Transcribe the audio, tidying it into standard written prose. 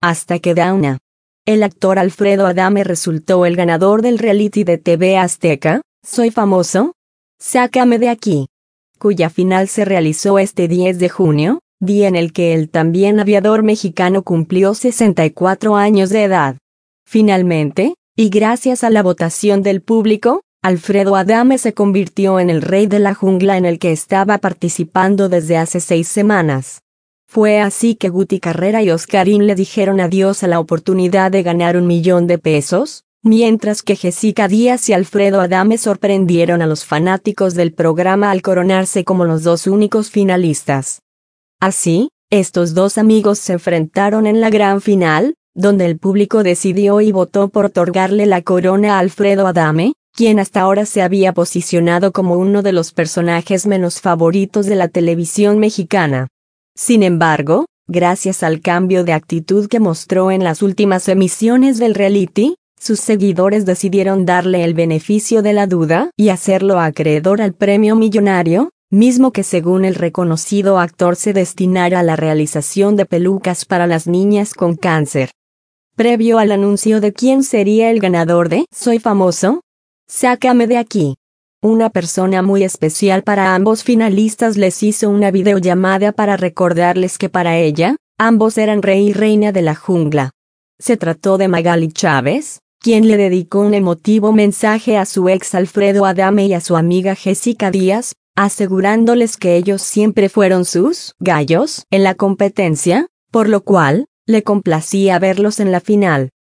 hasta que Dauna. El actor Alfredo Adame resultó el ganador del reality de TV Azteca, Soy Famoso. Sácame de aquí, cuya final se realizó este 10 de junio, día en el que el también aviador mexicano cumplió 64 años de edad. Finalmente, y gracias a la votación del público, Alfredo Adame se convirtió en el rey de la jungla en el que estaba participando desde hace 6 semanas. Fue así que Guti Carrera y Oscarín le dijeron adiós a la oportunidad de ganar $1.000.000, mientras que Jessica Díaz y Alfredo Adame sorprendieron a los fanáticos del programa al coronarse como los dos únicos finalistas. Así, estos dos amigos se enfrentaron en la gran final, donde el público decidió y votó por otorgarle la corona a Alfredo Adame, quien hasta ahora se había posicionado como uno de los personajes menos favoritos de la televisión mexicana. Sin embargo, gracias al cambio de actitud que mostró en las últimas emisiones del reality, sus seguidores decidieron darle el beneficio de la duda y hacerlo acreedor al premio millonario, mismo que según el reconocido actor se destinara a la realización de pelucas para las niñas con cáncer. Previo al anuncio de quién sería el ganador de Soy Famoso. Sácame de aquí. Una persona muy especial para ambos finalistas les hizo una videollamada para recordarles que para ella, ambos eran rey y reina de la jungla. Se trató de Magali Chávez, quien le dedicó un emotivo mensaje a su ex Alfredo Adame y a su amiga Jessica Díaz, asegurándoles que ellos siempre fueron sus gallos en la competencia, por lo cual, le complacía verlos en la final.